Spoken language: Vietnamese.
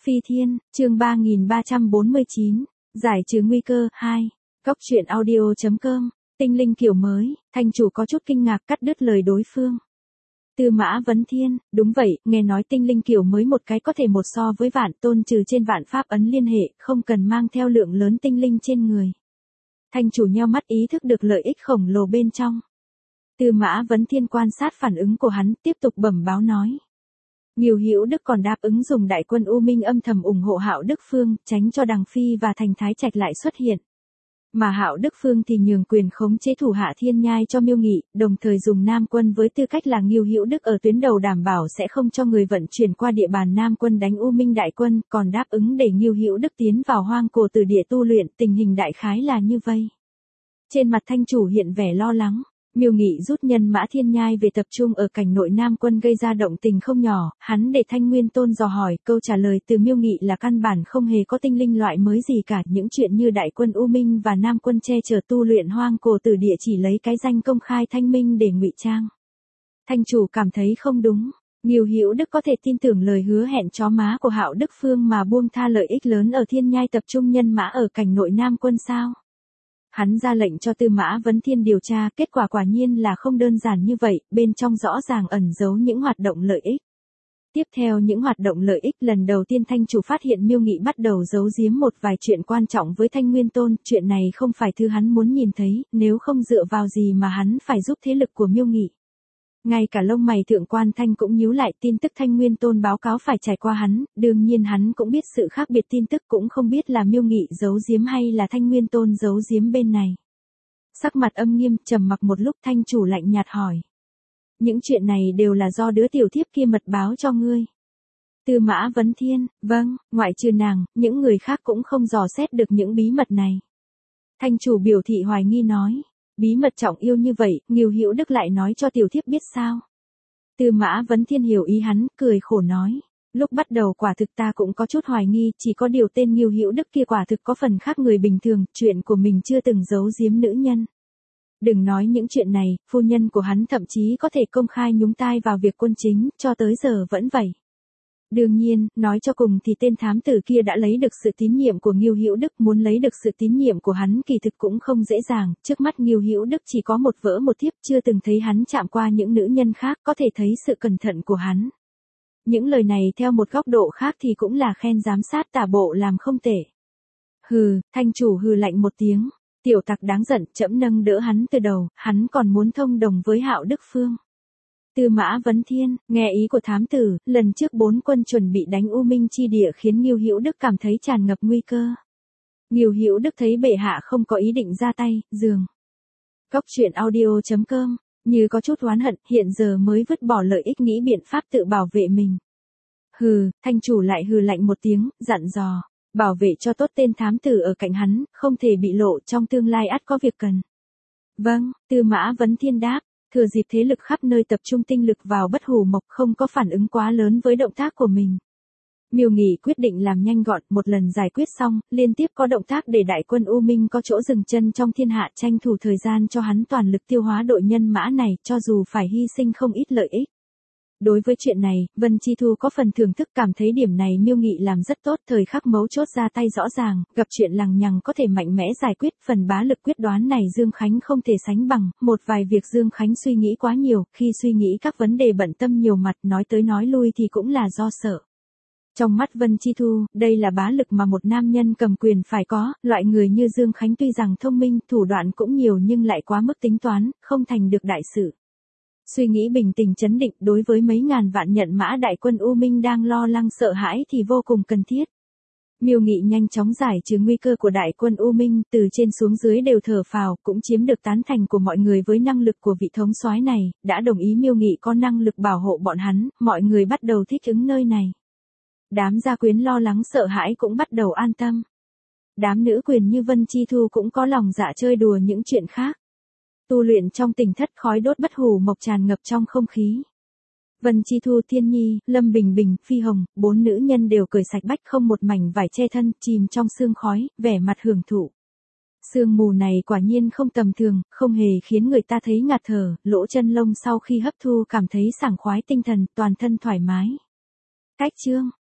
Phi Thiên, chương 3349, giải trừ nguy cơ, 2. Góc truyện audio.com, tinh linh kiểu mới, thành chủ có chút kinh ngạc cắt đứt lời đối phương. Tư Mã Vấn Thiên, đúng vậy, nghe nói tinh linh kiểu mới một cái có thể một so với vạn, tôn trừ trên vạn pháp ấn liên hệ, không cần mang theo lượng lớn tinh linh trên người. Thành chủ nheo mắt ý thức được lợi ích khổng lồ bên trong. Tư Mã Vấn Thiên quan sát phản ứng của hắn, tiếp tục bẩm báo nói. Ngưu Hữu Đức còn đáp ứng dùng đại quân U Minh âm thầm ủng hộ Hạo Đức Phương, tránh cho Đằng Phi và Thành Thái Trạch lại xuất hiện. Mà Hạo Đức Phương thì nhường quyền khống chế thủ hạ Thiên Nhai cho Miêu Nghị, đồng thời dùng Nam quân với tư cách là Ngưu Hữu Đức ở tuyến đầu đảm bảo sẽ không cho người vận chuyển qua địa bàn Nam quân đánh U Minh đại quân, còn đáp ứng để Ngưu Hữu Đức tiến vào hoang cổ tử địa tu luyện, tình hình đại khái là như vây. Trên mặt thanh chủ hiện vẻ lo lắng. Miêu Nghị rút nhân mã Thiên Nhai về tập trung ở cảnh nội Nam quân gây ra động tình không nhỏ, hắn để Thanh Nguyên Tôn dò hỏi, câu trả lời từ Miêu Nghị là căn bản không hề có tinh linh loại mới gì cả, những chuyện như đại quân U Minh và Nam quân che chở tu luyện hoang cổ tử địa chỉ lấy cái danh công khai thanh minh để ngụy trang. Thanh chủ cảm thấy không đúng, Ngưu Hữu Đức có thể tin tưởng lời hứa hẹn chó má của Hạo Đức Phương mà buông tha lợi ích lớn ở Thiên Nhai tập trung nhân mã ở cảnh nội Nam quân sao? Hắn ra lệnh cho Tư Mã Vấn Thiên điều tra, kết quả quả nhiên là không đơn giản như vậy, bên trong rõ ràng ẩn giấu những hoạt động lợi ích. Tiếp theo những hoạt động lợi ích, lần đầu tiên thanh chủ phát hiện Miêu Nghị bắt đầu giấu giếm một vài chuyện quan trọng với Thanh Nguyên Tôn, chuyện này không phải thứ hắn muốn nhìn thấy, nếu không dựa vào gì mà hắn phải giúp thế lực của Miêu Nghị. Ngay cả lông mày Thượng Quan Thanh cũng nhíu lại, tin tức Thanh Nguyên Tôn báo cáo phải trải qua hắn, đương nhiên hắn cũng biết sự khác biệt tin tức, cũng không biết là Miêu Nghị giấu giếm hay là Thanh Nguyên Tôn giấu giếm bên này. Sắc mặt âm nghiêm, trầm mặc một lúc, thanh chủ lạnh nhạt hỏi. Những chuyện này đều là do đứa tiểu thiếp kia mật báo cho ngươi. Tư Mã Vấn Thiên, vâng, ngoại trừ nàng, những người khác cũng không dò xét được những bí mật này. Thanh chủ biểu thị hoài nghi nói. Bí mật trọng yêu như vậy, Ngưu Hữu Đức lại nói cho tiểu thiếp biết sao? Tư Mã Vấn Thiên hiểu ý hắn, cười khổ nói. Lúc bắt đầu quả thực ta cũng có chút hoài nghi, chỉ có điều tên Ngưu Hữu Đức kia quả thực có phần khác người bình thường, chuyện của mình chưa từng giấu giếm nữ nhân. Đừng nói những chuyện này, phu nhân của hắn thậm chí có thể công khai nhúng tay vào việc quân chính, cho tới giờ vẫn vậy. Đương nhiên, nói cho cùng thì tên thám tử kia đã lấy được sự tín nhiệm của Ngưu Hữu Đức, muốn lấy được sự tín nhiệm của hắn kỳ thực cũng không dễ dàng, trước mắt Ngưu Hữu Đức chỉ có một vỡ một thiếp, chưa từng thấy hắn chạm qua những nữ nhân khác, có thể thấy sự cẩn thận của hắn. Những lời này theo một góc độ khác thì cũng là khen giám sát tả bộ làm không tệ. Hừ, thanh chủ hừ lạnh một tiếng, tiểu tặc đáng giận, trẫm nâng đỡ hắn từ đầu, hắn còn muốn thông đồng với Hạo Đức Phương. Tư Mã Vấn Thiên, nghe ý của thám tử, lần trước 4 quân chuẩn bị đánh U Minh chi địa khiến Ngưu Hữu Đức cảm thấy tràn ngập nguy cơ. Ngưu Hữu Đức thấy bệ hạ không có ý định ra tay, dường. Góc truyện audio.com, như có chút oán hận, hiện giờ mới vứt bỏ lợi ích nghĩ biện pháp tự bảo vệ mình. Hừ, thanh chủ lại hừ lạnh một tiếng, dặn dò, bảo vệ cho tốt tên thám tử ở cạnh hắn, không thể bị lộ, trong tương lai ắt có việc cần. Vâng, Tư Mã Vấn Thiên đáp. Thừa dịp thế lực khắp nơi tập trung tinh lực vào Bất Hủ Mộc, không có phản ứng quá lớn với động tác của mình. Miêu Nghị quyết định làm nhanh gọn, một lần giải quyết xong, liên tiếp có động tác để đại quân U Minh có chỗ dừng chân trong thiên hạ, tranh thủ thời gian cho hắn toàn lực tiêu hóa đội nhân mã này, cho dù phải hy sinh không ít lợi ích. Đối với chuyện này, Vân Chi Thu có phần thưởng thức, cảm thấy điểm này Miêu Nghị làm rất tốt, thời khắc mấu chốt ra tay rõ ràng, gặp chuyện lằng nhằng có thể mạnh mẽ giải quyết, phần bá lực quyết đoán này Dương Khánh không thể sánh bằng, một vài việc Dương Khánh suy nghĩ quá nhiều, khi suy nghĩ các vấn đề bận tâm nhiều mặt, nói tới nói lui thì cũng là do sợ. Trong mắt Vân Chi Thu, đây là bá lực mà một nam nhân cầm quyền phải có, loại người như Dương Khánh tuy rằng thông minh, thủ đoạn cũng nhiều nhưng lại quá mức tính toán, không thành được đại sự. Suy nghĩ bình tĩnh chấn định đối với mấy ngàn vạn nhận mã đại quân U Minh đang lo lắng sợ hãi thì vô cùng cần thiết. Miêu Nghị nhanh chóng giải trừ nguy cơ của đại quân U Minh, từ trên xuống dưới đều thở phào, cũng chiếm được tán thành của mọi người với năng lực của vị thống soái này, đã đồng ý Miêu Nghị có năng lực bảo hộ bọn hắn, mọi người bắt đầu thích ứng nơi này. Đám gia quyến lo lắng sợ hãi cũng bắt đầu an tâm. Đám nữ quyền như Vân Chi Thu cũng có lòng dạ chơi đùa những chuyện khác. Tu luyện trong tỉnh thất, khói đốt Bất Hủ Mộc tràn ngập trong không khí. Vân Chi Thu, Thiên Nhi, Lâm Bình Bình, Phi Hồng, 4 nữ nhân đều cởi sạch bách không một mảnh vải che thân, chìm trong sương khói, vẻ mặt hưởng thụ. Sương mù này quả nhiên không tầm thường, không hề khiến người ta thấy ngạt thở, lỗ chân lông sau khi hấp thu cảm thấy sảng khoái tinh thần, toàn thân thoải mái. Cách chương